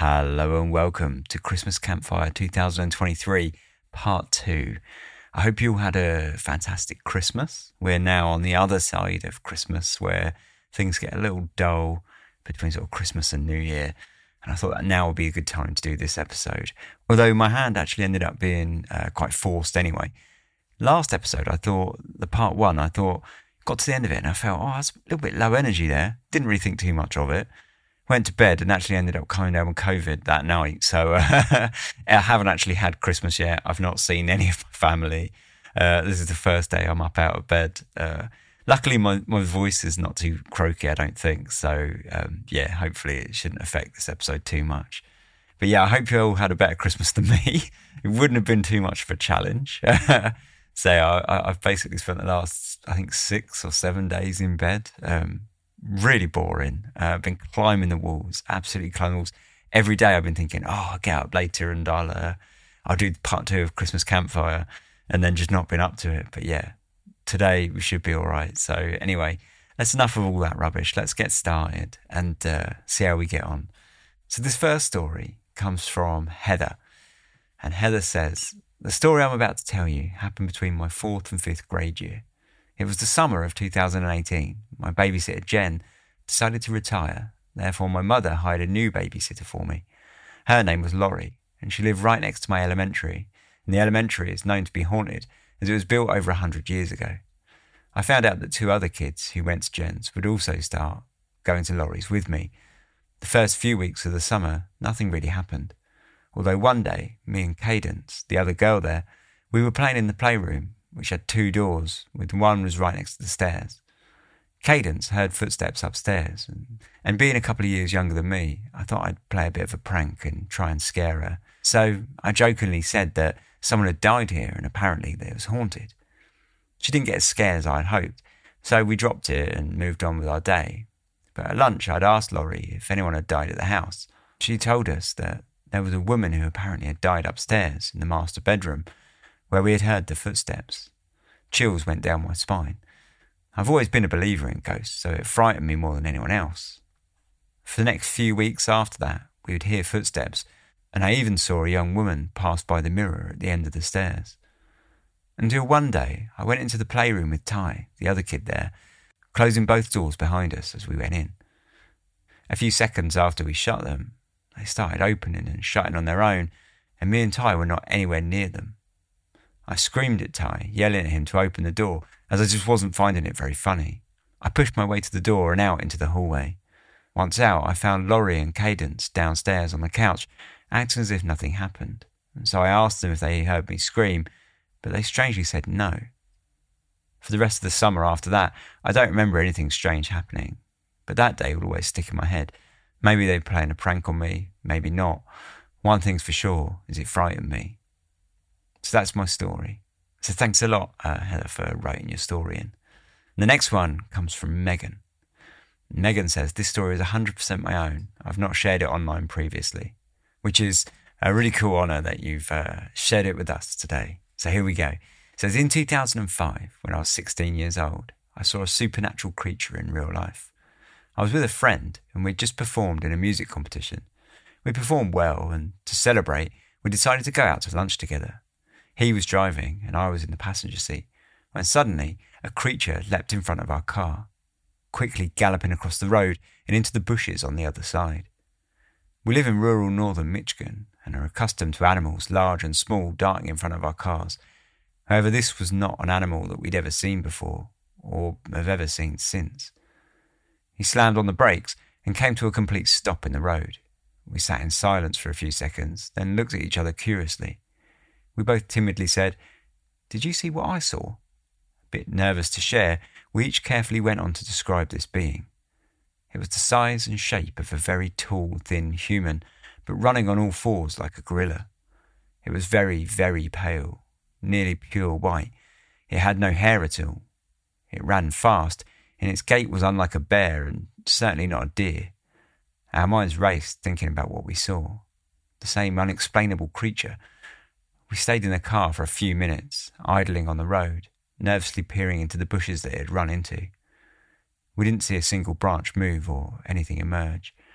Hello and welcome to Christmas Campfire 2023 Part 2. I hope you all had a fantastic Christmas. We're now on the other side of Christmas where things get a little dull between sort of Christmas and New Year. And I thought that now would be a good time to do this episode. Although my hand actually ended up being quite forced anyway. Last episode, I thought, the part 1, I thought, got to the end of it and I felt, that's a little bit low energy there. Didn't really think too much of it. Went to bed and actually ended up coming down with COVID that night. So I haven't actually had Christmas yet. I've not seen any of my family. This is the first day I'm up out of bed. Luckily, my voice is not too croaky, I don't think. So, hopefully it shouldn't affect this episode too much. But yeah, I hope you all had a better Christmas than me. It wouldn't have been too much of a challenge. So I've basically spent the last, I think, 6 or 7 days in bed. Really boring. I've been climbing the walls, absolutely climbing the walls. Every day I've been thinking, I'll get up later and I'll do part 2 of Christmas Campfire, and then just not been up to it. But yeah, today we should be all right. So anyway, that's enough of all that rubbish. Let's get started and see how we get on. So this first story comes from Heather. And Heather says, the story I'm about to tell you happened between my 4th and 5th grade year. It was the summer of 2018. My babysitter, Jen, decided to retire. Therefore, my mother hired a new babysitter for me. Her name was Laurie, and she lived right next to my elementary. And the elementary is known to be haunted, as it was built over 100 years ago. I found out that 2 other kids who went to Jen's would also start going to Laurie's with me. The first few weeks of the summer, nothing really happened. Although one day, me and Cadence, the other girl there, we were playing in the playroom, which had 2 doors, with one was right next to the stairs. Cadence heard footsteps upstairs, and being a couple of years younger than me, I thought I'd play a bit of a prank and try and scare her. So I jokingly said that someone had died here and apparently that it was haunted. She didn't get as scared as I had hoped, so we dropped it and moved on with our day. But at lunch, I'd asked Laurie if anyone had died at the house. She told us that there was a woman who apparently had died upstairs in the master bedroom, where we had heard the footsteps. Chills went down my spine. I've always been a believer in ghosts, so it frightened me more than anyone else. For the next few weeks after that, we would hear footsteps, and I even saw a young woman pass by the mirror at the end of the stairs. Until one day, I went into the playroom with Ty, the other kid there, closing both doors behind us as we went in. A few seconds after we shut them, they started opening and shutting on their own, and me and Ty were not anywhere near them. I screamed at Ty, yelling at him to open the door, as I just wasn't finding it very funny. I pushed my way to the door and out into the hallway. Once out, I found Laurie and Cadence downstairs on the couch, acting as if nothing happened. And so I asked them if they heard me scream, but they strangely said no. For the rest of the summer after that, I don't remember anything strange happening. But that day would always stick in my head. Maybe they were playing a prank on me, maybe not. One thing's for sure, is it frightened me. So that's my story. So thanks a lot, Heather, for writing your story in. The next one comes from Megan. Megan says, this story is 100% my own. I've not shared it online previously, which is a really cool honour that you've shared it with us today. So here we go. It says, in 2005, when I was 16 years old, I saw a supernatural creature in real life. I was with a friend and we'd just performed in a music competition. We performed well, and to celebrate, we decided to go out to lunch together. He was driving and I was in the passenger seat, when suddenly a creature leapt in front of our car, quickly galloping across the road and into the bushes on the other side. We live in rural northern Michigan and are accustomed to animals large and small darting in front of our cars. However, this was not an animal that we'd ever seen before or have ever seen since. He slammed on the brakes and came to a complete stop in the road. We sat in silence for a few seconds, then looked at each other curiously. We both timidly said, "Did you see what I saw?" A bit nervous to share, we each carefully went on to describe this being. It was the size and shape of a very tall, thin human, but running on all fours like a gorilla. It was very, very pale, nearly pure white. It had no hair at all. It ran fast, and its gait was unlike a bear and certainly not a deer. Our minds raced thinking about what we saw. The same unexplainable creature. We stayed in the car for a few minutes, idling on the road, nervously peering into the bushes that it had run into. We didn't see a single branch move or anything emerge.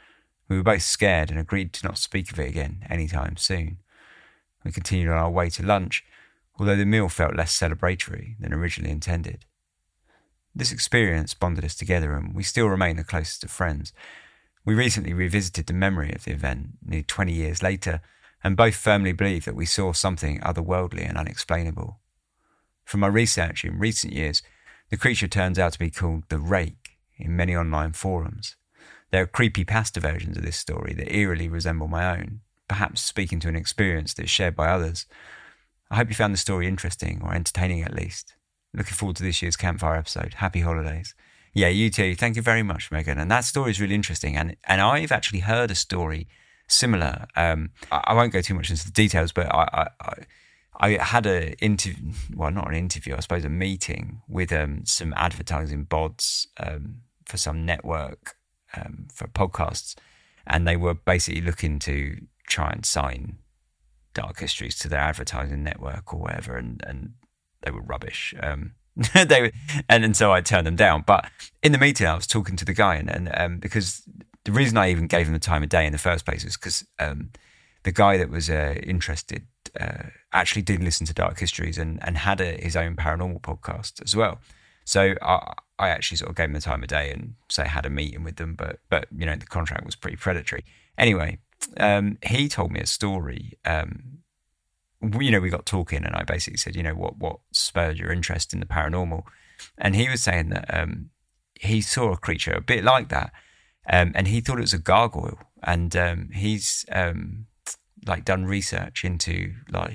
We were both scared and agreed to not speak of it again anytime soon. We continued on our way to lunch, although the meal felt less celebratory than originally intended. This experience bonded us together, and we still remain the closest of friends. We recently revisited the memory of the event nearly 20 years later, and both firmly believe that we saw something otherworldly and unexplainable. From my research in recent years, the creature turns out to be called the Rake in many online forums. There are creepypasta versions of this story that eerily resemble my own, perhaps speaking to an experience that is shared by others. I hope you found the story interesting, or entertaining at least. Looking forward to this year's Campfire episode. Happy holidays. Yeah, you too. Thank you very much, Megan. And that story is really interesting. And I've actually heard a story similar. I won't go too much into the details, but I had a interview, well, not an interview, I suppose a meeting with some advertising bods for some network for podcasts. And they were basically looking to try and sign Dark Histories to their advertising network or whatever, and they were rubbish. And so I turned them down. But in the meeting, I was talking to the guy, and because the reason I even gave him the time of day in the first place was because the guy that was interested actually did listen to Dark Histories and had his own paranormal podcast as well. So I actually sort of gave him the time of day and say I had a meeting with them, but you know, the contract was pretty predatory. Anyway, he told me a story. We got talking, and I basically said, what spurred your interest in the paranormal? And he was saying that he saw a creature a bit like that, and he thought it was a gargoyle. And he's done research into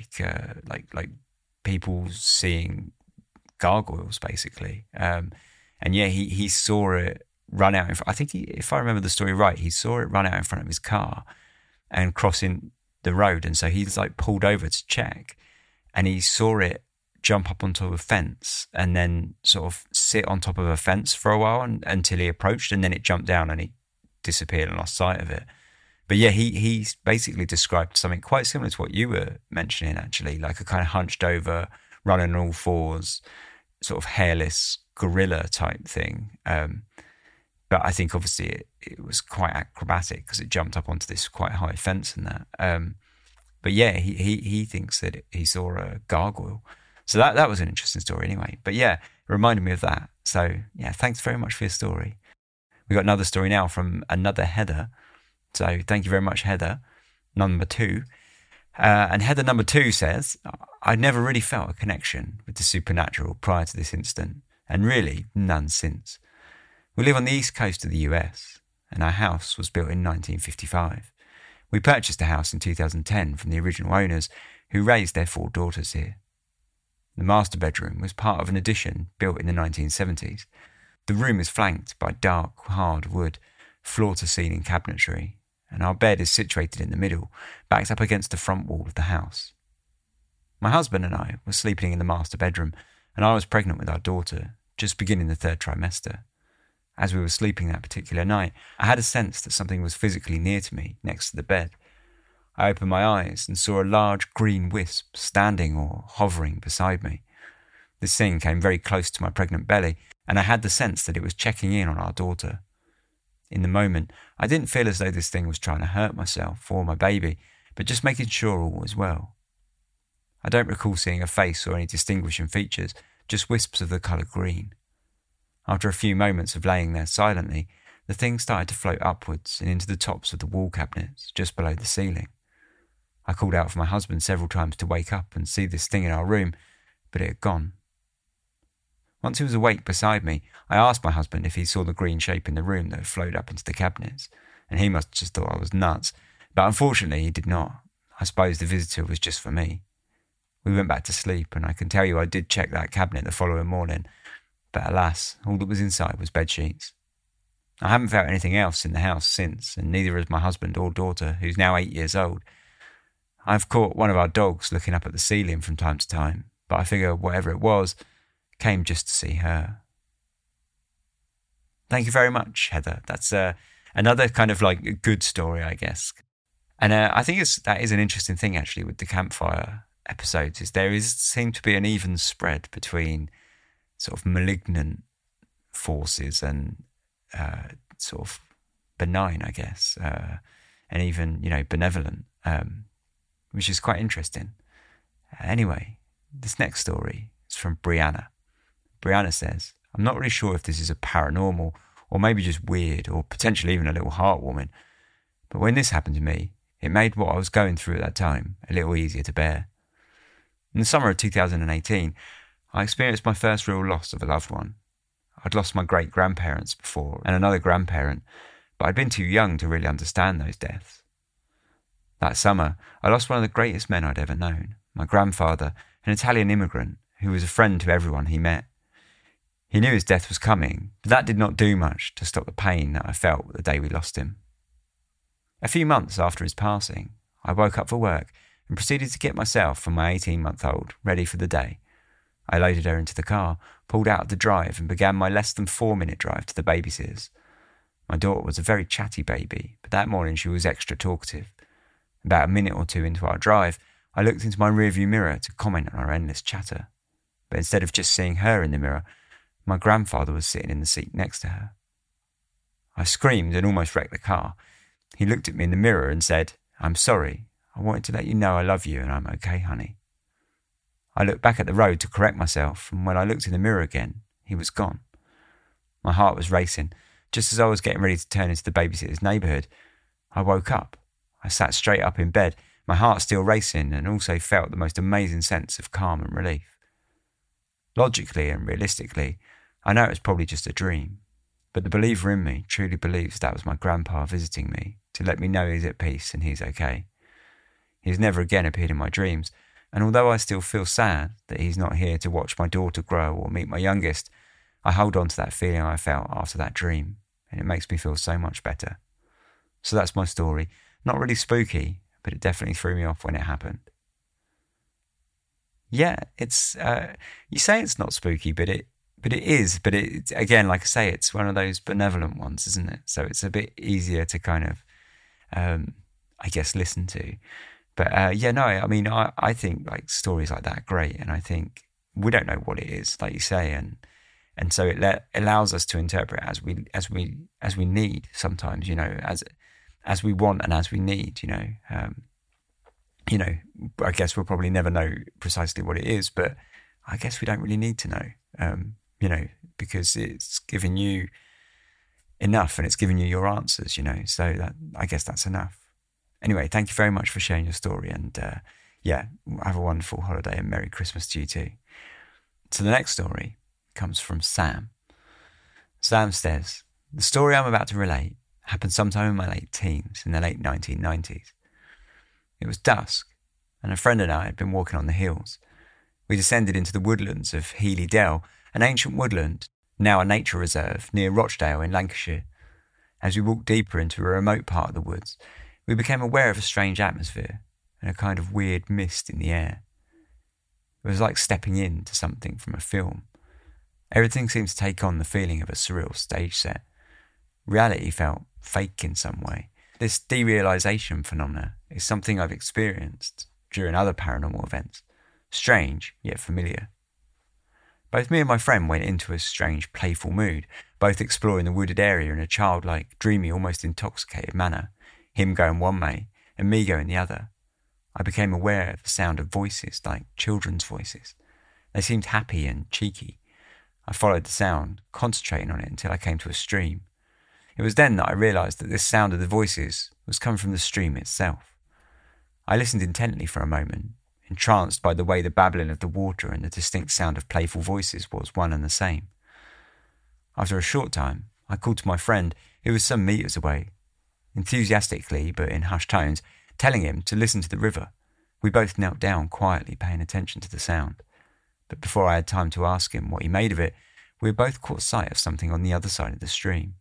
like people seeing gargoyles, basically. And yeah, he saw it run out. I think if I remember the story right, he saw it run out in front of his car and crossing the road, and so he's like pulled over to check, and he saw it jump up onto a fence and then sort of sit on top of a fence for a while until he approached, and then it jumped down and he disappeared and lost sight of it. But yeah, he basically described something quite similar to what you were mentioning, actually, like a kind of hunched over, running on all fours, sort of hairless gorilla type thing. But I think obviously it was quite acrobatic because it jumped up onto this quite high fence and that. But yeah, he thinks that he saw a gargoyle. So that was an interesting story anyway. But yeah, it reminded me of that. So yeah, thanks very much for your story. We got another story now from another Heather. So thank you very much, Heather, number 2. And Heather number 2 says, I never really felt a connection with the supernatural prior to this incident, and really none since. We live on the east coast of the US, and our house was built in 1955. We purchased the house in 2010 from the original owners, who raised their 4 daughters here. The master bedroom was part of an addition built in the 1970s. The room is flanked by dark, hard wood, floor-to-ceiling cabinetry, and our bed is situated in the middle, backed up against the front wall of the house. My husband and I were sleeping in the master bedroom, and I was pregnant with our daughter, just beginning the 3rd trimester. As we were sleeping that particular night, I had a sense that something was physically near to me, next to the bed. I opened my eyes and saw a large green wisp standing or hovering beside me. This thing came very close to my pregnant belly, and I had the sense that it was checking in on our daughter. In the moment, I didn't feel as though this thing was trying to hurt myself or my baby, but just making sure all was well. I don't recall seeing a face or any distinguishing features, just wisps of the colour green. After a few moments of laying there silently, the thing started to float upwards and into the tops of the wall cabinets just below the ceiling. I called out for my husband several times to wake up and see this thing in our room, but it had gone. Once he was awake beside me, I asked my husband if he saw the green shape in the room that had flowed up into the cabinets, and he must have just thought I was nuts, but unfortunately he did not. I suppose the visitor was just for me. We went back to sleep, and I can tell you I did check that cabinet the following morning, but alas, all that was inside was bedsheets. I haven't felt anything else in the house since, and neither has my husband or daughter, who's now 8 years old. I've caught one of our dogs looking up at the ceiling from time to time, but I figure whatever it was came just to see her. Thank you very much, Heather. That's another kind of like good story, I guess. And I think that is an interesting thing actually with the campfire episodes, is there seems to be an even spread between sort of malignant forces and sort of benign, I guess, and even, benevolent, which is quite interesting. Anyway, this next story is from Brianna. Brianna says, I'm not really sure if this is a paranormal or maybe just weird or potentially even a little heartwarming, but when this happened to me, it made what I was going through at that time a little easier to bear. In the summer of 2018, I experienced my first real loss of a loved one. I'd lost my great-grandparents before and another grandparent, but I'd been too young to really understand those deaths. That summer, I lost one of the greatest men I'd ever known, my grandfather, an Italian immigrant who was a friend to everyone he met. He knew his death was coming, but that did not do much to stop the pain that I felt the day we lost him. A few months after his passing, I woke up for work and proceeded to get myself and my 18-month-old ready for the day. I loaded her into the car, pulled out of the drive and began my less than 4-minute drive to the babysitter's. My daughter was a very chatty baby, but that morning she was extra talkative. About a minute or two into our drive, I looked into my rearview mirror to comment on our endless chatter. But instead of just seeing her in the mirror, my grandfather was sitting in the seat next to her. I screamed and almost wrecked the car. He looked at me in the mirror and said, I'm sorry. I wanted to let you know I love you and I'm okay, honey. I looked back at the road to correct myself, and when I looked in the mirror again, he was gone. My heart was racing. Just as I was getting ready to turn into the babysitter's neighbourhood, I woke up. I sat straight up in bed, my heart still racing, and also felt the most amazing sense of calm and relief. Logically and realistically, I know it was probably just a dream, but the believer in me truly believes that was my grandpa visiting me to let me know he's at peace and he's okay. He's never again appeared in my dreams, and although I still feel sad that he's not here to watch my daughter grow or meet my youngest, I hold on to that feeling I felt after that dream, and it makes me feel so much better. So that's my story. Not really spooky, but it definitely threw me off when it happened. Yeah, it's you say it's not spooky, but it is. But it again, like I say, it's one of those benevolent ones, isn't it? So it's a bit easier to kind of, I guess, listen to. But I think like stories like that are great, and I think we don't know what it is, like you say, and so it allows us to interpret as we need sometimes, as we want and as we need, I guess we'll probably never know precisely what it is, but I guess we don't really need to know, because it's given you enough and it's given you your answers, so that, I guess that's enough. Anyway, thank you very much for sharing your story, and have a wonderful holiday and Merry Christmas to you too. So the next story comes from Sam. Sam says, the story I'm about to relate happened sometime in my late teens, in the late 1990s. It was dusk, and a friend and I had been walking on the hills. We descended into the woodlands of Healy Dell, an ancient woodland, now a nature reserve, near Rochdale in Lancashire. As we walked deeper into a remote part of the woods, we became aware of a strange atmosphere and a kind of weird mist in the air. It was like stepping into something from a film. Everything seemed to take on the feeling of a surreal stage set. Reality felt fake in some way. This derealization phenomena is something I've experienced during other paranormal events. Strange, yet familiar. Both me and my friend went into a strange, playful mood, both exploring the wooded area in a childlike, dreamy, almost intoxicated manner, him going one way and me going the other. I became aware of the sound of voices, like children's voices. They seemed happy and cheeky. I followed the sound, concentrating on it until I came to a stream. It was then that I realised that this sound of the voices was coming from the stream itself. I listened intently for a moment, entranced by the way the babbling of the water and the distinct sound of playful voices was one and the same. After a short time, I called to my friend, who was some metres away, enthusiastically but in hushed tones, telling him to listen to the river. We both knelt down quietly, paying attention to the sound. But before I had time to ask him what he made of it, we had both caught sight of something on the other side of the stream.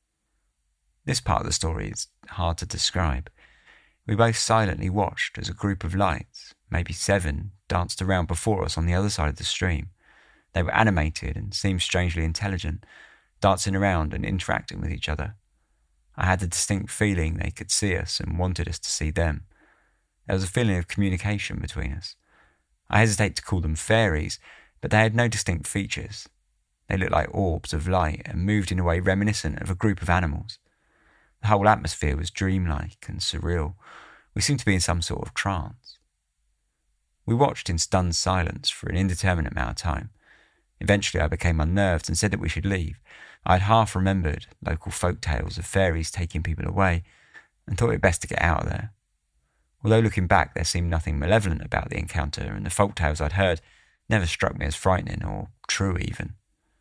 This part of the story is hard to describe. We both silently watched as a group of lights, maybe 7, danced around before us on the other side of the stream. They were animated and seemed strangely intelligent, dancing around and interacting with each other. I had the distinct feeling they could see us and wanted us to see them. There was a feeling of communication between us. I hesitate to call them fairies, but they had no distinct features. They looked like orbs of light and moved in a way reminiscent of a group of animals. The whole atmosphere was dreamlike and surreal. We seemed to be in some sort of trance. We watched in stunned silence for an indeterminate amount of time. Eventually I became unnerved and said that we should leave. I had half remembered local folk tales of fairies taking people away and thought it best to get out of there. Although looking back there seemed nothing malevolent about the encounter, and the folk tales I'd heard never struck me as frightening or true even.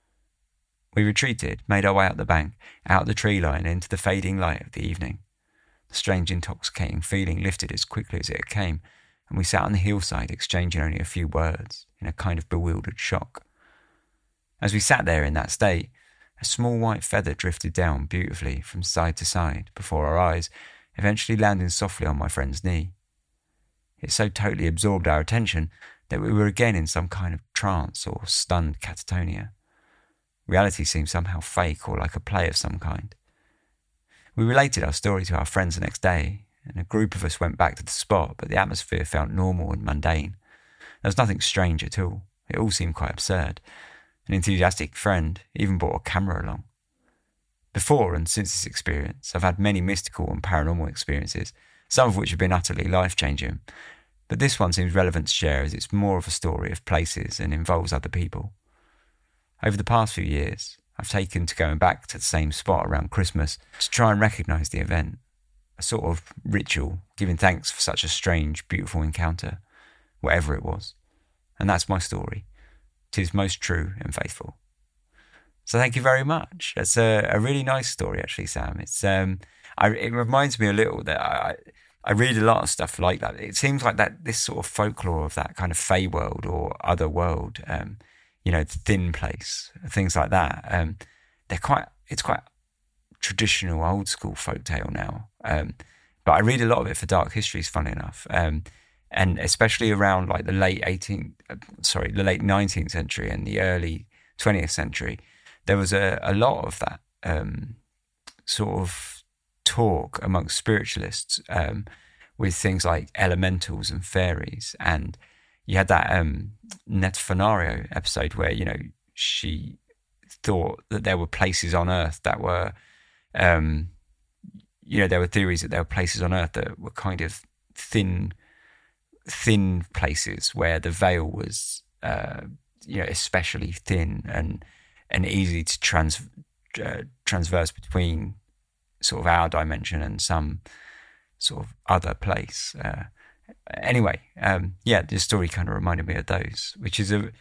We retreated, made our way up the bank, out the tree line into the fading light of the evening. The strange intoxicating feeling lifted as quickly as it came, and we sat on the hillside exchanging only a few words, in a kind of bewildered shock. As we sat there in that state, a small white feather drifted down beautifully from side to side before our eyes, eventually landing softly on my friend's knee. It so totally absorbed our attention that we were again in some kind of trance or stunned catatonia. Reality seemed somehow fake or like a play of some kind. We related our story to our friends the next day, and a group of us went back to the spot, but the atmosphere felt normal and mundane. There was nothing strange at all. It all seemed quite absurd. An enthusiastic friend even brought a camera along. Before and since this experience, I've had many mystical and paranormal experiences, some of which have been utterly life-changing, but this one seems relevant to share as it's more of a story of places and involves other people. Over the past few years, I've taken to going back to the same spot around Christmas to try and recognise the event, a sort of ritual, giving thanks for such a strange, beautiful encounter, whatever it was. And that's my story. 'Tis most true and faithful. So thank you very much. That's a really nice story, actually, Sam. It's it reminds me a little that I read a lot of stuff like that. It seems like that this sort of folklore of that kind of Fey world or other world, the thin place, things like that. It's quite traditional, old school folktale now. But I read a lot of it for dark histories, funny enough. And especially around like the late 19th century and the early 20th century, there was a lot of that sort of talk amongst spiritualists with things like elementals and fairies. And you had that Nefertari episode where, she thought that there were places on Earth that were, there were theories that there were places on Earth that were kind of thin places where the veil was, especially thin and easy to transverse between sort of our dimension and some sort of other place. This story kind of reminded me of those, which is a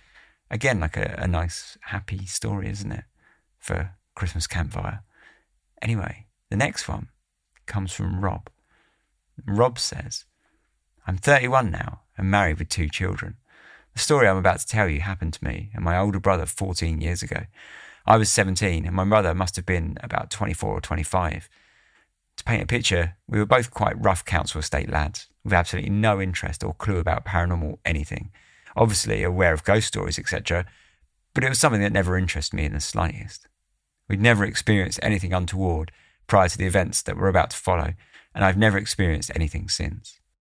nice, happy story, isn't it, for Christmas campfire? Anyway, the next one comes from Rob. Rob says, I'm 31 now and married with 2 children. The story I'm about to tell you happened to me and my older brother 14 years ago. I was 17 and my mother must have been about 24 or 25. To paint a picture, we were both quite rough council estate lads with absolutely no interest or clue about paranormal anything. Obviously aware of ghost stories, etc., but it was something that never interested me in the slightest. We'd never experienced anything untoward prior to the events that were about to follow, and I've never experienced anything since.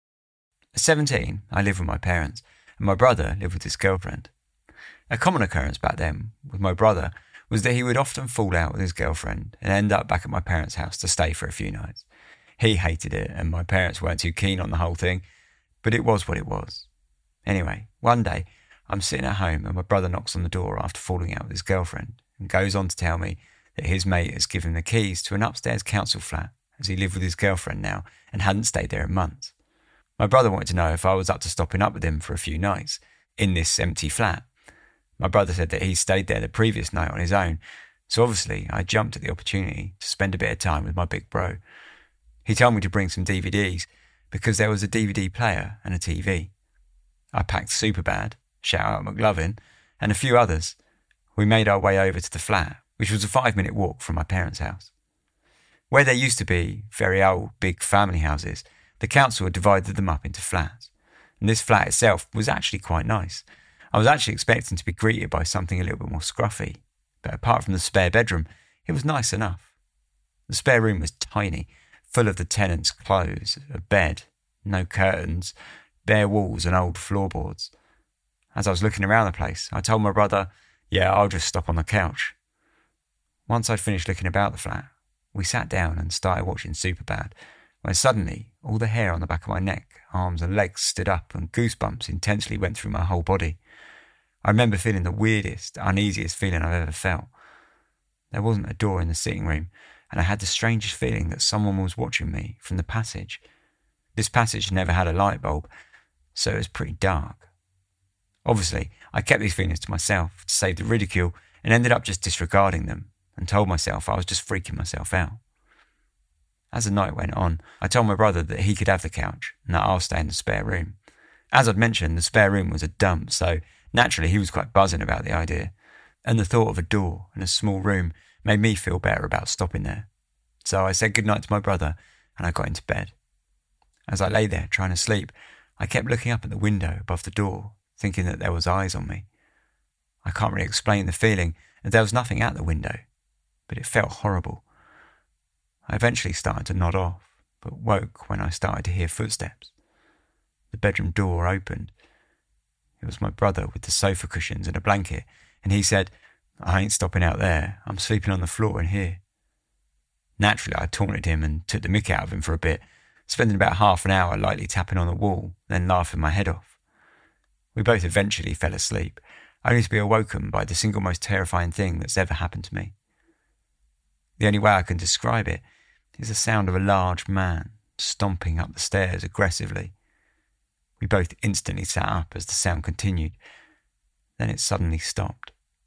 At 17, I lived with my parents, and my brother lived with his girlfriend. A common occurrence back then with my brother was that he would often fall out with his girlfriend and end up back at my parents' house to stay for a few nights. He hated it, and my parents weren't too keen on the whole thing, but it was what it was. Anyway, one day, I'm sitting at home and my brother knocks on the door after falling out with his girlfriend and goes on to tell me that his mate has given him the keys to an upstairs council flat as he lived with his girlfriend now and hadn't stayed there in months. My brother wanted to know if I was up to stopping up with him for a few nights in this empty flat. My brother said that he stayed there the previous night on his own, so obviously I jumped at the opportunity to spend a bit of time with my big bro. He told me to bring some DVDs because there was a DVD player and a TV. I packed Superbad, shout out McLovin, and a few others. We made our way over to the flat, which was a 5-minute walk from my parents' house. Where there used to be very old, big family houses, the council had divided them up into flats, and this flat itself was actually quite nice. I was actually expecting to be greeted by something a little bit more scruffy, but apart from the spare bedroom, it was nice enough. The spare room was tiny, full of the tenants' clothes, a bed, no curtains, bare walls and old floorboards. As I was looking around the place, I told my brother, I'll just stop on the couch. Once I'd finished looking about the flat, We sat down and started watching Superbad, when suddenly all the hair on the back of my neck, arms and legs stood up and goosebumps intensely went through my whole body. I remember feeling the weirdest, uneasiest feeling I've ever felt. There wasn't a door in the sitting room, and I had the strangest feeling that someone was watching me from the passage. This passage never had a light bulb, so it was pretty dark. Obviously, I kept these feelings to myself to save the ridicule and ended up just disregarding them and told myself I was just freaking myself out. As the night went on, I told my brother that he could have the couch and that I'll stay in the spare room. As I'd mentioned, the spare room was a dump, so naturally he was quite buzzing about the idea, and the thought of a door and a small room made me feel better about stopping there. So I said goodnight to my brother and I got into bed. As I lay there trying to sleep, I kept looking up at the window above the door, thinking that there was eyes on me. I can't really explain the feeling, and there was nothing at the window, but it felt horrible. I eventually started to nod off, but woke when I started to hear footsteps. The bedroom door opened. It was my brother with the sofa cushions and a blanket, and he said, "I ain't stopping out there. I'm sleeping on the floor in here." Naturally, I taunted him and took the mick out of him for a bit, spending about half an hour lightly tapping on the wall, then laughing my head off. We both eventually fell asleep, only to be awoken by the single most terrifying thing that's ever happened to me. The only way I can describe it is the sound of a large man stomping up the stairs aggressively. We both instantly sat up as the sound continued. Then it suddenly stopped.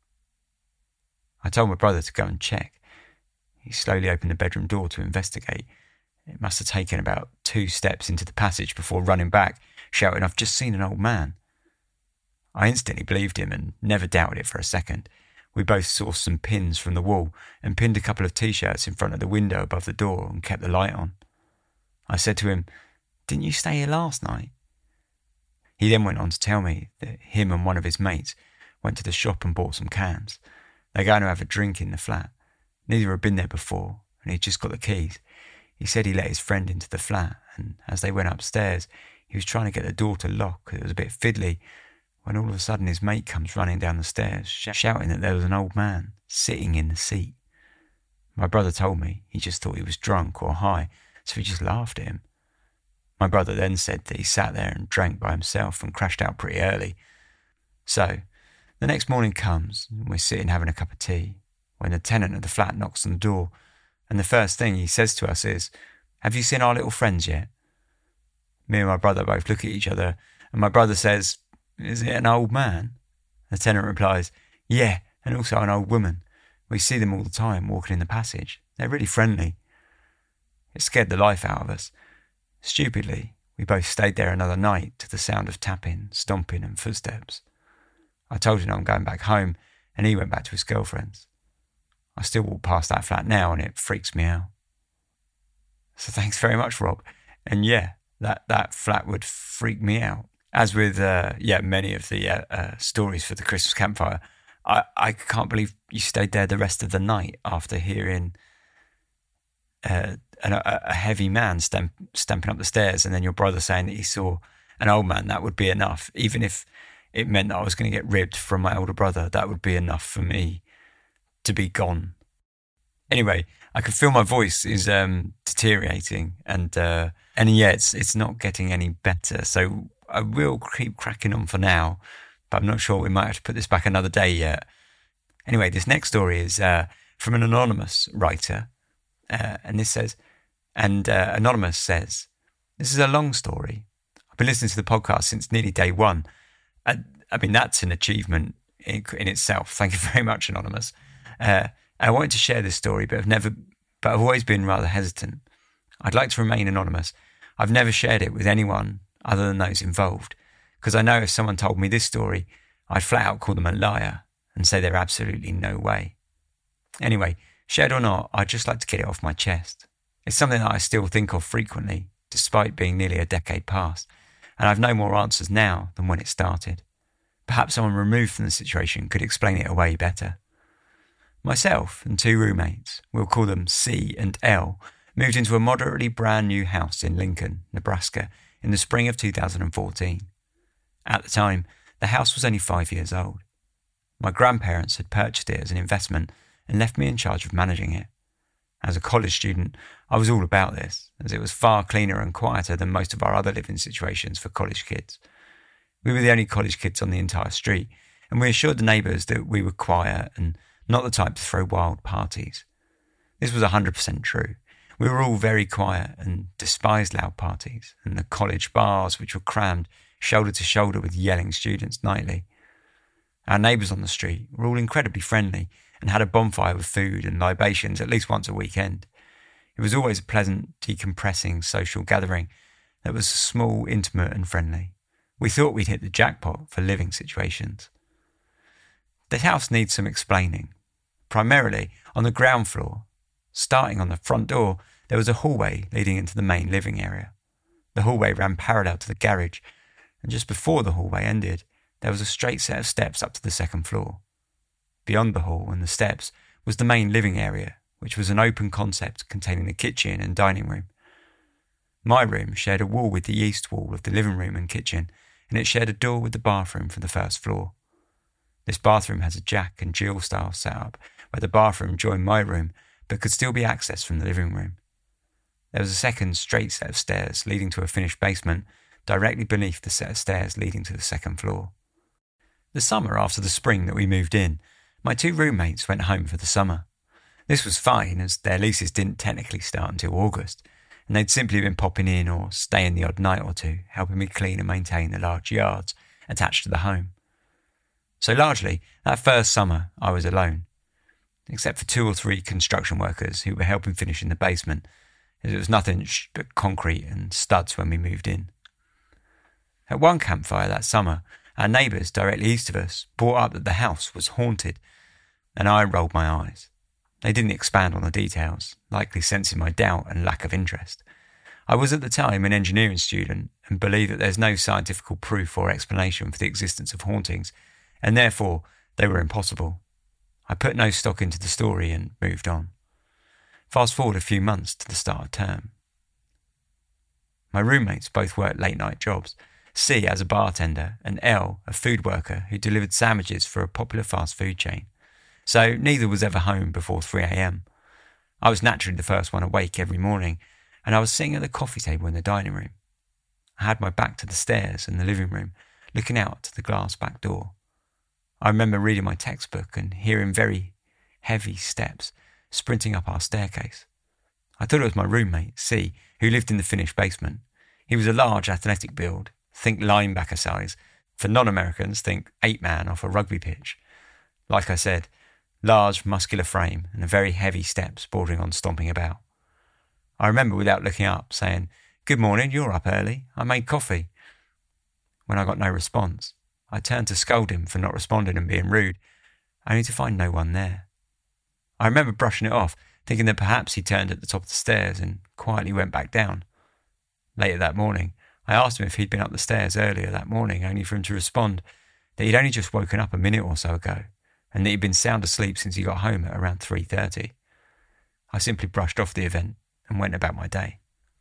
I told my brother to go and check. He slowly opened the bedroom door to investigate. It must have taken about 2 steps into the passage before running back, shouting, "I've just seen an old man." I instantly believed him and never doubted it for a second. We both sourced some pins from the wall and pinned a couple of t-shirts in front of the window above the door and kept the light on. I said to him, "Didn't you stay here last night?" He then went on to tell me that him and one of his mates went to the shop and bought some cans. They're going to have a drink in the flat. Neither had been there before, and he'd just got the keys. He said he let his friend into the flat, and as they went upstairs, he was trying to get the door to lock because it was a bit fiddly, when all of a sudden his mate comes running down the stairs, shouting that there was an old man sitting in the seat. My brother told me he just thought he was drunk or high, so he just laughed at him. My brother then said that he sat there and drank by himself and crashed out pretty early. So, the next morning comes, and we're sitting having a cup of tea, when the tenant of the flat knocks on the door, and the first thing he says to us is, "Have you seen our little friends yet?" Me and my brother both look at each other, and my brother says, "Is it an old man?" The tenant replies, "Yeah, and also an old woman. We see them all the time walking in the passage. They're really friendly." It scared the life out of us. Stupidly, we both stayed there another night to the sound of tapping, stomping and footsteps. I told him I'm going back home, and he went back to his girlfriend's. I still walk past that flat now and it freaks me out. So thanks very much, Rob. And yeah, that flat would freak me out. As with many of the stories for the Christmas campfire, I can't believe you stayed there the rest of the night after hearing a heavy man stamping up the stairs, and then your brother saying that he saw an old man. That would be enough. Even if it meant that I was going to get ribbed from my older brother, that would be enough for me to be gone. Anyway, I can feel my voice is deteriorating, and yeah, it's not getting any better. So I will keep cracking on for now, but I'm not sure. We might have to put this back another day yet. Anyway, this next story is from an anonymous writer, and this says, Anonymous says, "This is a long story. I've been listening to the podcast since nearly day one. I mean, that's an achievement in itself. Thank you very much, Anonymous. I wanted to share this story, but I've always been rather hesitant. I'd like to remain anonymous. I've never shared it with anyone other than those involved, because I know if someone told me this story, I'd flat out call them a liar and say there's absolutely no way. Anyway, shared or not, I'd just like to get it off my chest. It's something that I still think of frequently, despite being nearly a decade past, and I've no more answers now than when it started. Perhaps someone removed from the situation could explain it away better. Myself and 2 roommates, we'll call them C and L, moved into a moderately brand new house in Lincoln, Nebraska, in the spring of 2014. At the time, the house was only 5 years old. My grandparents had purchased it as an investment and left me in charge of managing it. As a college student, I was all about this, as it was far cleaner and quieter than most of our other living situations for college kids. We were the only college kids on the entire street, and we assured the neighbours that we were quiet and not the type to throw wild parties. This was 100% true. We were all very quiet and despised loud parties, and the college bars, which were crammed shoulder to shoulder with yelling students nightly. Our neighbours on the street were all incredibly friendly and had a bonfire with food and libations at least once a weekend. It was always a pleasant, decompressing social gathering that was small, intimate and friendly. We thought we'd hit the jackpot for living situations. The house needs some explaining. Primarily, on the ground floor, starting on the front door, there was a hallway leading into the main living area. The hallway ran parallel to the garage, and just before the hallway ended, there was a straight set of steps up to the second floor. Beyond the hall and the steps was the main living area, which was an open concept containing the kitchen and dining room. My room shared a wall with the east wall of the living room and kitchen, and it shared a door with the bathroom from the first floor. This bathroom has a Jack and Jill style setup where the bathroom joined my room but could still be accessed from the living room. There was a second straight set of stairs leading to a finished basement directly beneath the set of stairs leading to the second floor. The summer after the spring that we moved in, my two roommates went home for the summer. This was fine as their leases didn't technically start until August, and they'd simply been popping in or staying the odd night or two, helping me clean and maintain the large yards attached to the home. So largely, that first summer, I was alone, except for 2 or 3 construction workers who were helping finish in the basement, as it was nothing but concrete and studs when we moved in. At one campfire that summer, our neighbours directly east of us brought up that the house was haunted, and I rolled my eyes. They didn't expand on the details, likely sensing my doubt and lack of interest. I was at the time an engineering student and believed that there's no scientific proof or explanation for the existence of hauntings, and therefore they were impossible. I put no stock into the story and moved on. Fast forward a few months to the start of term. My roommates both worked late-night jobs, C as a bartender and L a food worker who delivered sandwiches for a popular fast food chain. So neither was ever home before 3 a.m. I was naturally the first one awake every morning, and I was sitting at the coffee table in the dining room. I had my back to the stairs in the living room, looking out to the glass back door. I remember reading my textbook and hearing very heavy steps sprinting up our staircase. I thought it was my roommate, C, who lived in the finished basement. He was a large athletic build, think linebacker size. For non-Americans, think 8-man off a rugby pitch. Like I said, large muscular frame and a very heavy steps bordering on stomping about. I remember without looking up saying, "Good morning, you're up early. I made coffee." When I got no response, I turned to scold him for not responding and being rude, only to find no one there. I remember brushing it off, thinking that perhaps he turned at the top of the stairs and quietly went back down. Later that morning, I asked him if he'd been up the stairs earlier that morning, only for him to respond that he'd only just woken up a minute or so ago, and that he'd been sound asleep since he got home at around 3:30. I simply brushed off the event and went about my day.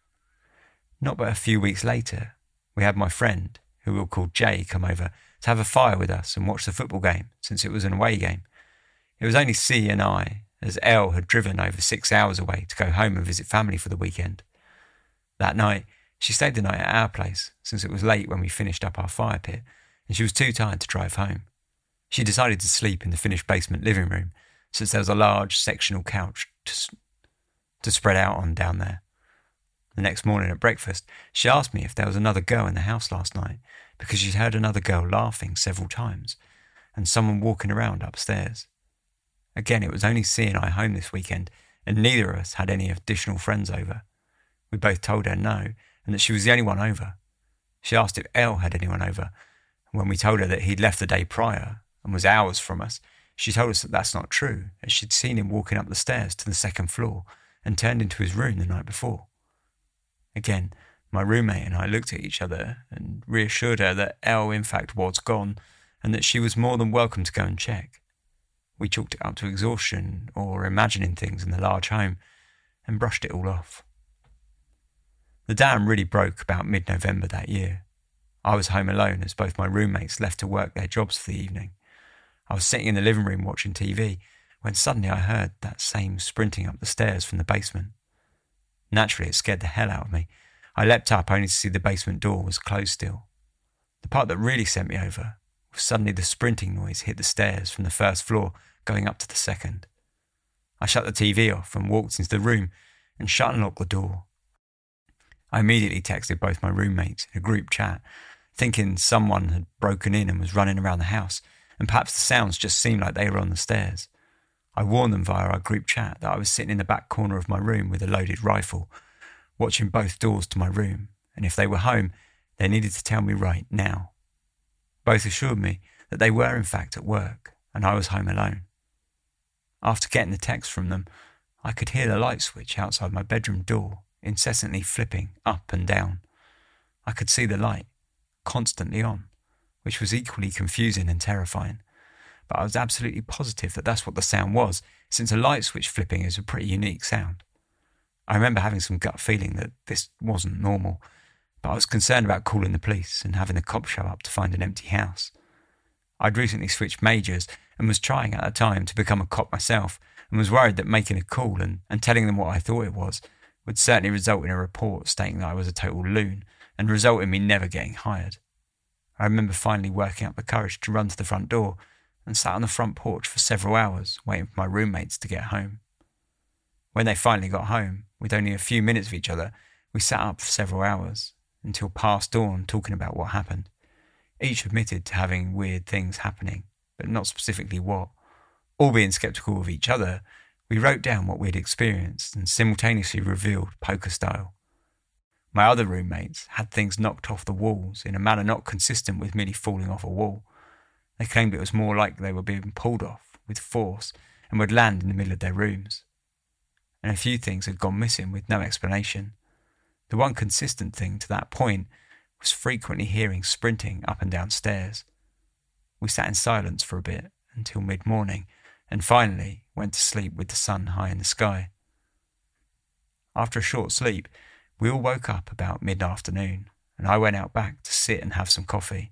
Not but a few weeks later, we had my friend, who we'll call Jay, come over to have a fire with us and watch the football game, since it was an away game. It was only C and I, as Elle had driven over 6 hours away to go home and visit family for the weekend. That night, she stayed the night at our place, since it was late when we finished up our fire pit, and she was too tired to drive home. She decided to sleep in the finished basement living room, since there was a large sectional couch to spread out on down there. The next morning at breakfast, she asked me if there was another girl in the house last night, because she'd heard another girl laughing several times, and someone walking around upstairs. Again, it was only C and I home this weekend, and neither of us had any additional friends over. We both told her no, and that she was the only one over. She asked if Elle had anyone over, and when we told her that he'd left the day prior and was hours from us, she told us that that's not true, as she'd seen him walking up the stairs to the second floor and turned into his room the night before. Again, my roommate and I looked at each other and reassured her that Elle in fact was gone, and that she was more than welcome to go and check. We chalked it up to exhaustion or imagining things in the large home and brushed it all off. The dam really broke about mid-November that year. I was home alone as both my roommates left to work their jobs for the evening. I was sitting in the living room watching TV when suddenly I heard that same sprinting up the stairs from the basement. Naturally, it scared the hell out of me. I leapt up only to see the basement door was closed still. The part that really sent me over was suddenly the sprinting noise hit the stairs from the first floor going up to the second. I shut the TV off and walked into the room and shut and locked the door. I immediately texted both my roommates in a group chat, thinking someone had broken in and was running around the house, and perhaps the sounds just seemed like they were on the stairs. I warned them via our group chat that I was sitting in the back corner of my room with a loaded rifle, watching both doors to my room, and if they were home, they needed to tell me right now. Both assured me that they were in fact at work, and I was home alone. After getting the text from them, I could hear the light switch outside my bedroom door incessantly flipping up and down. I could see the light constantly on, which was equally confusing and terrifying. But I was absolutely positive that that's what the sound was, since a light switch flipping is a pretty unique sound. I remember having some gut feeling that this wasn't normal, but I was concerned about calling the police and having the cops show up to find an empty house. I'd recently switched majors and was trying at the time to become a cop myself, and was worried that making a call and telling them what I thought it was would certainly result in a report stating that I was a total loon and result in me never getting hired. I remember finally working up the courage to run to the front door and sat on the front porch for several hours waiting for my roommates to get home. When they finally got home, with only a few minutes of each other, we sat up for several hours, until past dawn talking about what happened. Each admitted to having weird things happening, but not specifically what. All being sceptical of each other, we wrote down what we'd experienced and simultaneously revealed poker style. My other roommates had things knocked off the walls in a manner not consistent with merely falling off a wall. They claimed it was more like they were being pulled off with force and would land in the middle of their rooms. And a few things had gone missing with no explanation. The one consistent thing to that point was frequently hearing sprinting up and down stairs. We sat in silence for a bit until mid-morning and finally went to sleep with the sun high in the sky. After a short sleep, we all woke up about mid-afternoon and I went out back to sit and have some coffee.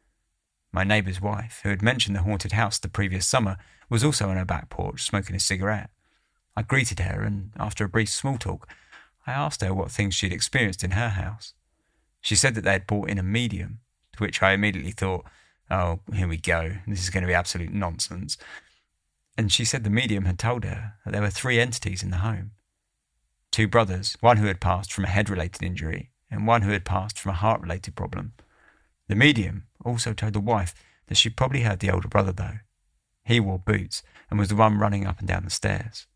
My neighbour's wife, who had mentioned the haunted house the previous summer, was also on her back porch smoking a cigarette. I greeted her and, after a brief small talk, I asked her what things she'd experienced in her house. She said that they had brought in a medium, to which I immediately thought, oh, here we go, this is going to be absolute nonsense. And she said the medium had told her that there were 3 entities in the home. 2 brothers, one who had passed from a head-related injury and one who had passed from a heart-related problem. The medium also told the wife that she probably heard the older brother though. He wore boots and was the one running up and down the stairs.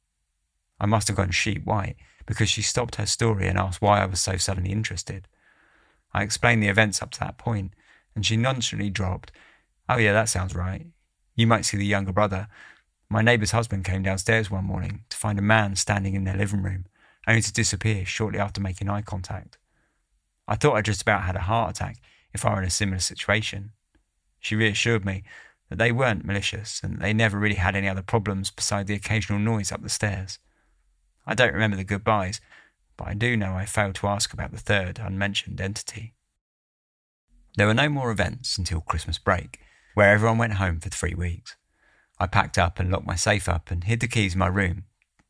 I must have gone sheet white because she stopped her story and asked why I was so suddenly interested. I explained the events up to that point and she nonchalantly dropped, oh yeah, that sounds right. You might see the younger brother. My neighbour's husband came downstairs one morning to find a man standing in their living room, only to disappear shortly after making eye contact. I thought I just about had a heart attack if I were in a similar situation. She reassured me that they weren't malicious and they never really had any other problems beside the occasional noise up the stairs. I don't remember the goodbyes, but I do know I failed to ask about the 3rd unmentioned entity. There were no more events until Christmas break, where everyone went home for 3 weeks. I packed up and locked my safe up and hid the keys in my room.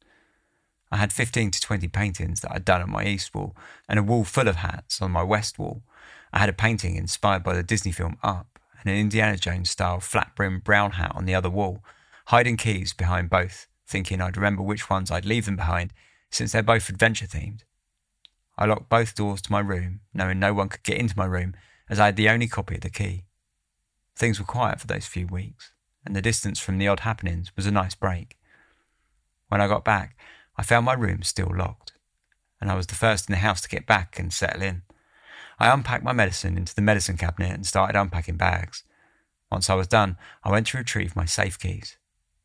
I had 15 to 20 paintings that I'd done on my east wall and a wall full of hats on my west wall. I had a painting inspired by the Disney film Up and an Indiana Jones style flat-brimmed brown hat on the other wall, hiding keys behind both, thinking I'd remember which ones I'd leave them behind since they're both adventure themed. I locked both doors to my room, knowing no one could get into my room as I had the only copy of the key. Things were quiet for those few weeks, and the distance from the odd happenings was a nice break. When I got back, I found my room still locked, and I was the first in the house to get back and settle in. I unpacked my medicine into the medicine cabinet and started unpacking bags. Once I was done, I went to retrieve my safe keys.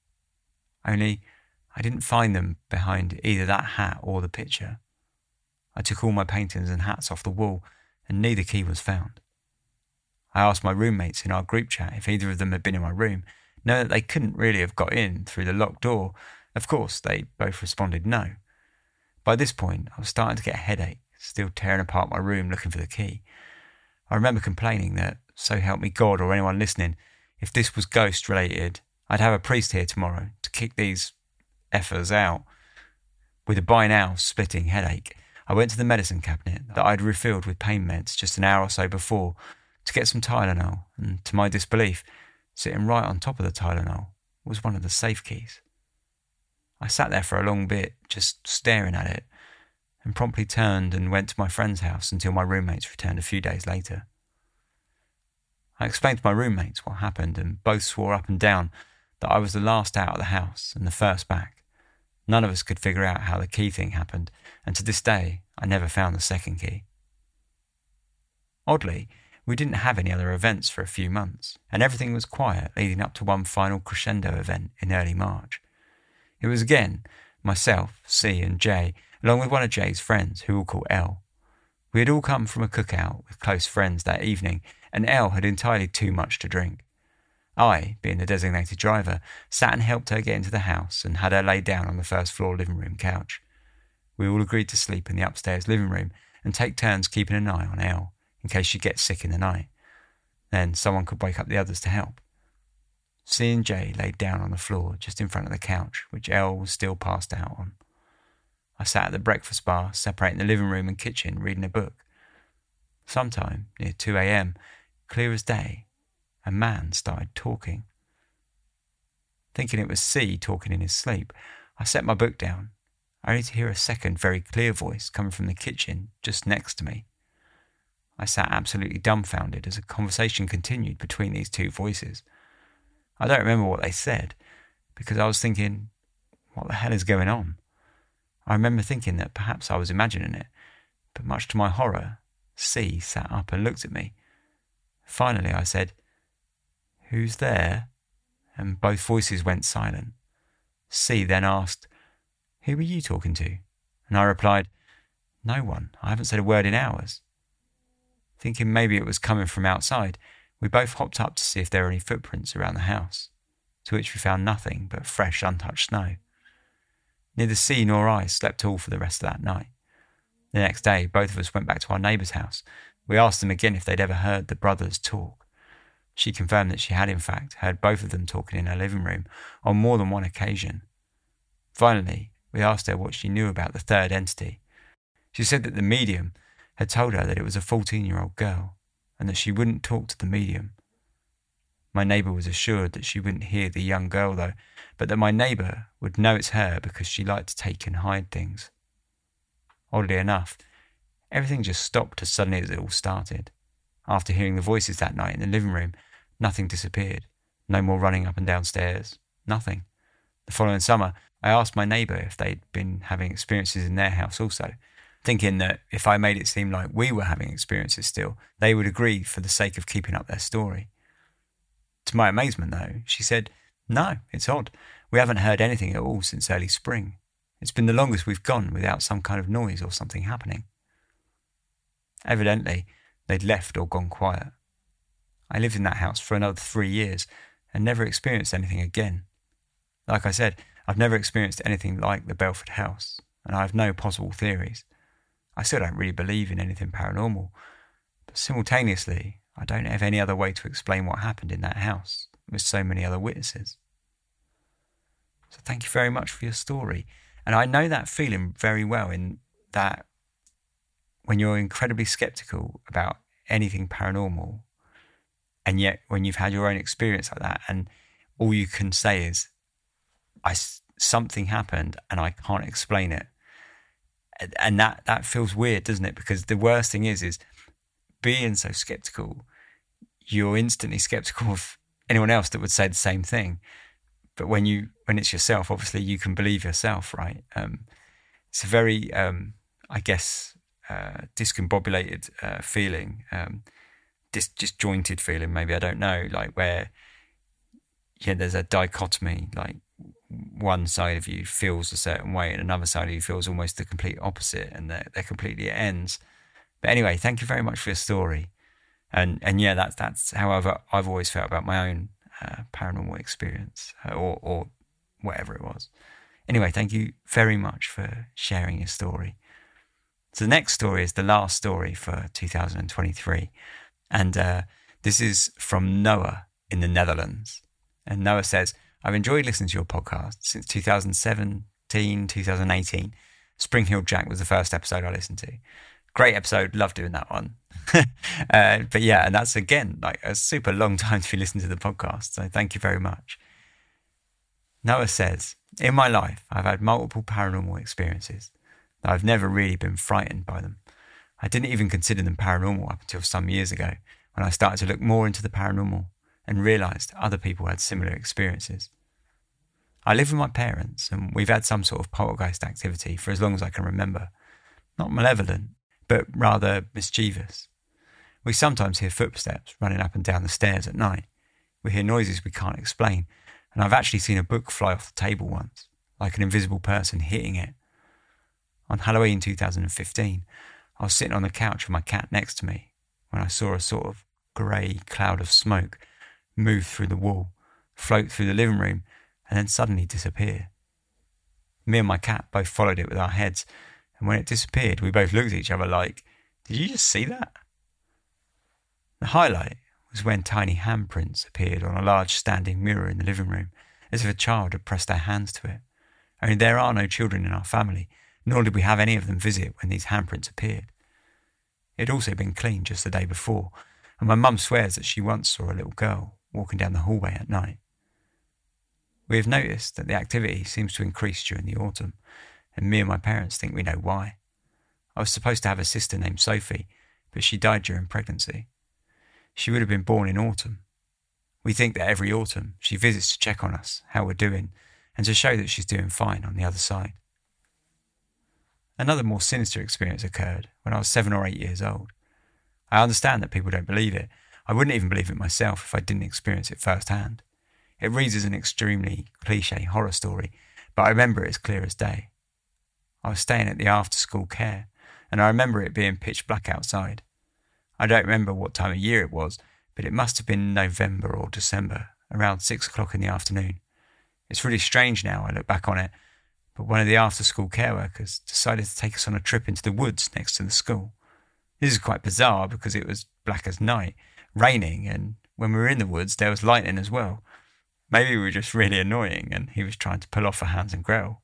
Only, I didn't find them behind either that hat or the picture. I took all my paintings and hats off the wall, and neither key was found. I asked my roommates in our group chat if either of them had been in my room, knowing that they couldn't really have got in through the locked door. Of course, they both responded no. By this point, I was starting to get a headache, still tearing apart my room looking for the key. I remember complaining that, so help me God or anyone listening, if this was ghost-related, I'd have a priest here tomorrow to kick these effers out. With a by now splitting headache, I went to the medicine cabinet that I'd refilled with pain meds just an hour or so before to get some Tylenol, and to my disbelief, sitting right on top of the Tylenol was one of the safe keys. I sat there for a long bit, just staring at it, and promptly turned and went to my friend's house until my roommates returned a few days later. I explained to my roommates what happened, and both swore up and down that I was the last out of the house and the first back. None of us could figure out how the key thing happened, and to this day, I never found the second key. Oddly, we didn't have any other events for a few months, and everything was quiet leading up to one final crescendo event in early March. It was again myself, C and J, along with one of J's friends, who we'll call L. We had all come from a cookout with close friends that evening, and L had entirely too much to drink. I, being the designated driver, sat and helped her get into the house and had her laid down on the first floor living room couch. We all agreed to sleep in the upstairs living room and take turns keeping an eye on Elle, in case she gets sick in the night. Then someone could wake up the others to help. C and J laid down on the floor just in front of the couch, which Elle was still passed out on. I sat at the breakfast bar, separating the living room and kitchen, reading a book. Sometime, near 2 a.m, clear as day, a man started talking. Thinking it was C talking in his sleep, I set my book down, only to hear a second very clear voice coming from the kitchen just next to me. I sat absolutely dumbfounded as a conversation continued between these two voices. I don't remember what they said, because I was thinking, what the hell is going on? I remember thinking that perhaps I was imagining it, but much to my horror, C sat up and looked at me. Finally I said, "Who's there?" And both voices went silent. C then asked, "Who were you talking to?" And I replied, "No one. I haven't said a word in hours." Thinking maybe it was coming from outside, we both hopped up to see if there were any footprints around the house, to which we found nothing but fresh, untouched snow. Neither C nor I slept all for the rest of that night. The next day, both of us went back to our neighbour's house. We asked them again if they'd ever heard the brothers talk. She confirmed that she had, in fact, heard both of them talking in her living room on more than one occasion. Finally, we asked her what she knew about the third entity. She said that the medium had told her that it was a 14-year-old girl, and that she wouldn't talk to the medium. My neighbour was assured that she wouldn't hear the young girl, though, but that my neighbour would know it's her because she liked to take and hide things. Oddly enough, everything just stopped as suddenly as it all started. After hearing the voices that night in the living room, nothing disappeared. No more running up and down stairs. Nothing. The following summer, I asked my neighbour if they'd been having experiences in their house also, thinking that if I made it seem like we were having experiences still, they would agree for the sake of keeping up their story. To my amazement, though, she said, "No, it's odd. We haven't heard anything at all since early spring. It's been the longest we've gone without some kind of noise or something happening." Evidently, they'd left or gone quiet. I lived in that house for another 3 years and never experienced anything again. Like I said, I've never experienced anything like the Belford house, and I have no possible theories. I still don't really believe in anything paranormal, but simultaneously, I don't have any other way to explain what happened in that house with so many other witnesses. So thank you very much for your story. And I know that feeling very well, in that when you're incredibly skeptical about anything paranormal, and yet when you've had your own experience like that, and all you can say is, something happened and I can't explain it. And that feels weird, doesn't it? Because the worst thing is being so skeptical, you're instantly skeptical of anyone else that would say the same thing. But when it's yourself, obviously you can believe yourself, right? It's a very, discombobulated feeling, disjointed feeling, maybe, I don't know, like where there's a dichotomy, like one side of you feels a certain way and another side of you feels almost the complete opposite, and they're completely at ends. But anyway, thank you very much for your story. And yeah, that's how I've always felt about my own paranormal experience, or whatever it was. Anyway, thank you very much for sharing your story. So the next story is the last story for 2023. And this is from Noah in the Netherlands. And Noah says, I've enjoyed listening to your podcast since 2017, 2018. Spring Hill Jack was the first episode I listened to. Great episode, love doing that one. But yeah, and that's again like a super long time to be listening to the podcast. So thank you very much. Noah says, in my life, I've had multiple paranormal experiences. Though I've never really been frightened by them. I didn't even consider them paranormal up until some years ago when I started to look more into the paranormal and realised other people had similar experiences. I live with my parents and we've had some sort of poltergeist activity for as long as I can remember. Not malevolent, but rather mischievous. We sometimes hear footsteps running up and down the stairs at night. We hear noises we can't explain, and I've actually seen a book fly off the table once, like an invisible person hitting it. On Halloween 2015, I was sitting on the couch with my cat next to me when I saw a sort of grey cloud of smoke move through the wall, float through the living room, and then suddenly disappear. Me and my cat both followed it with our heads, and when it disappeared, we both looked at each other like, "Did you just see that?" The highlight was when tiny handprints appeared on a large standing mirror in the living room, as if a child had pressed their hands to it. Only there are no children in our family, nor did we have any of them visit when these handprints appeared. It had also been cleaned just the day before, and my mum swears that she once saw a little girl walking down the hallway at night. We have noticed that the activity seems to increase during the autumn, and me and my parents think we know why. I was supposed to have a sister named Sophie, but she died during pregnancy. She would have been born in autumn. We think that every autumn she visits to check on us, how we're doing, and to show that she's doing fine on the other side. Another more sinister experience occurred when I was 7 or 8 years old. I understand that people don't believe it. I wouldn't even believe it myself if I didn't experience it firsthand. It reads as an extremely cliché horror story, but I remember it as clear as day. I was staying at the after-school care, and I remember it being pitch black outside. I don't remember what time of year it was, but it must have been November or December, around 6 o'clock in the afternoon. It's really strange now I look back on it, but one of the after-school care workers decided to take us on a trip into the woods next to the school. This is quite bizarre because it was black as night, raining, and when we were in the woods there was lightning as well. Maybe we were just really annoying and he was trying to pull off a Hans and Gretel.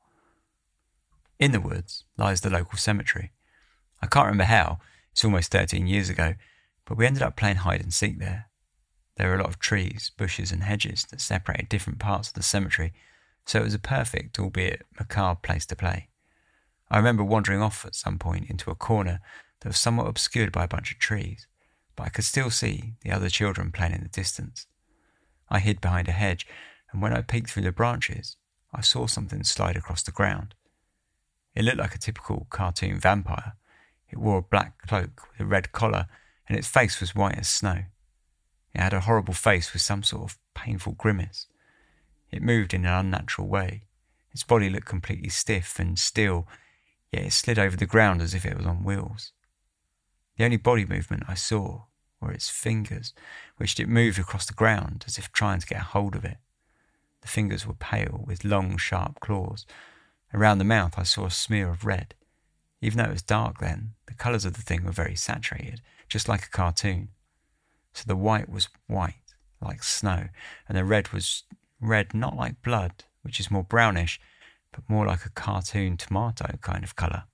In the woods lies the local cemetery. I can't remember how, it's almost 13 years ago, but we ended up playing hide and seek there. There were a lot of trees, bushes and hedges that separated different parts of the cemetery, so it was a perfect, albeit macabre place to play. I remember wandering off at some point into a corner that was somewhat obscured by a bunch of trees, but I could still see the other children playing in the distance. I hid behind a hedge, and when I peeked through the branches, I saw something slide across the ground. It looked like a typical cartoon vampire. It wore a black cloak with a red collar, and its face was white as snow. It had a horrible face with some sort of painful grimace. It moved in an unnatural way. Its body looked completely stiff and still, yet it slid over the ground as if it was on wheels. The only body movement I saw were its fingers, which it moved across the ground as if trying to get a hold of it. The fingers were pale, with long, sharp claws. Around the mouth I saw a smear of red. Even though it was dark then, the colours of the thing were very saturated, just like a cartoon. So the white was white, like snow, and the red was red not like blood, which is more brownish, but more like a cartoon tomato kind of colour.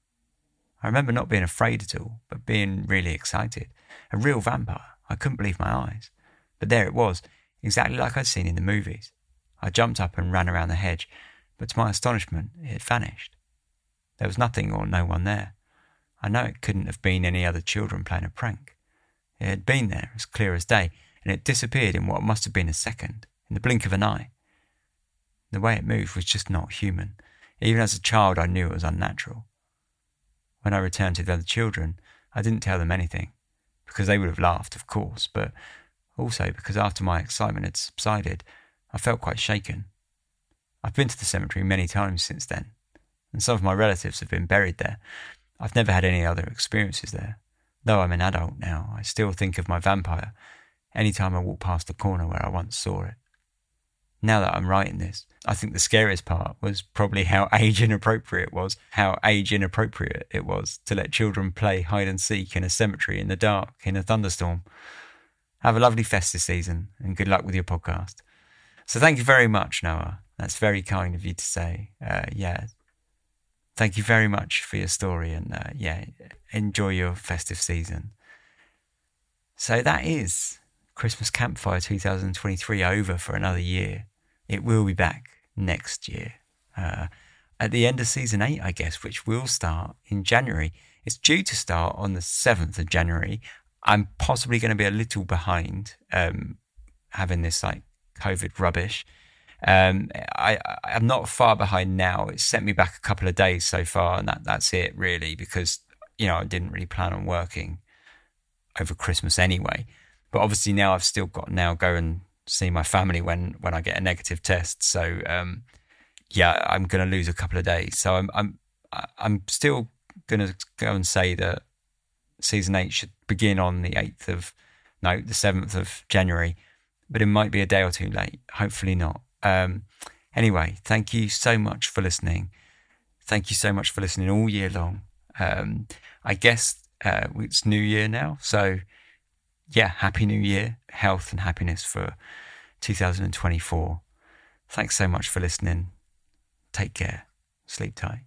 I remember not being afraid at all, but being really excited. A real vampire. I couldn't believe my eyes. But there it was, exactly like I'd seen in the movies. I jumped up and ran around the hedge, but to my astonishment, it had vanished. There was nothing or no one there. I know it couldn't have been any other children playing a prank. It had been there, as clear as day, and it disappeared in what must have been a second, in the blink of an eye. The way it moved was just not human. Even as a child, I knew it was unnatural. When I returned to the other children, I didn't tell them anything, because they would have laughed, of course, but also because after my excitement had subsided, I felt quite shaken. I've been to the cemetery many times since then, and some of my relatives have been buried there. I've never had any other experiences there. Though I'm an adult now, I still think of my vampire any time I walk past the corner where I once saw it. Now that I'm writing this, I think the scariest part was probably how age inappropriate it was to let children play hide and seek in a cemetery in the dark in a thunderstorm. Have a lovely festive season and good luck with your podcast. So thank you very much, Noah. That's very kind of you to say. Thank you very much for your story, and enjoy your festive season. So that is Christmas Campfire 2023 over for another year. It will be back next year. At the end of season 8, I guess, which will start in January. It's due to start on the 7th of January. I'm possibly going to be a little behind, having this like COVID rubbish. I'm not far behind now. It's sent me back a couple of days so far, and that's it really, because I didn't really plan on working over Christmas anyway. But obviously now I've still got to go and see my family when I get a negative test. So I'm going to lose a couple of days. So I'm still going to go and say that season 8 should begin on the 7th of January, but it might be a day or two late. Hopefully not. Anyway, thank you so much for listening. Thank you so much for listening all year long. I guess it's New Year now, so Happy New Year, health and happiness for 2024. Thanks so much for listening. Take care. Sleep tight.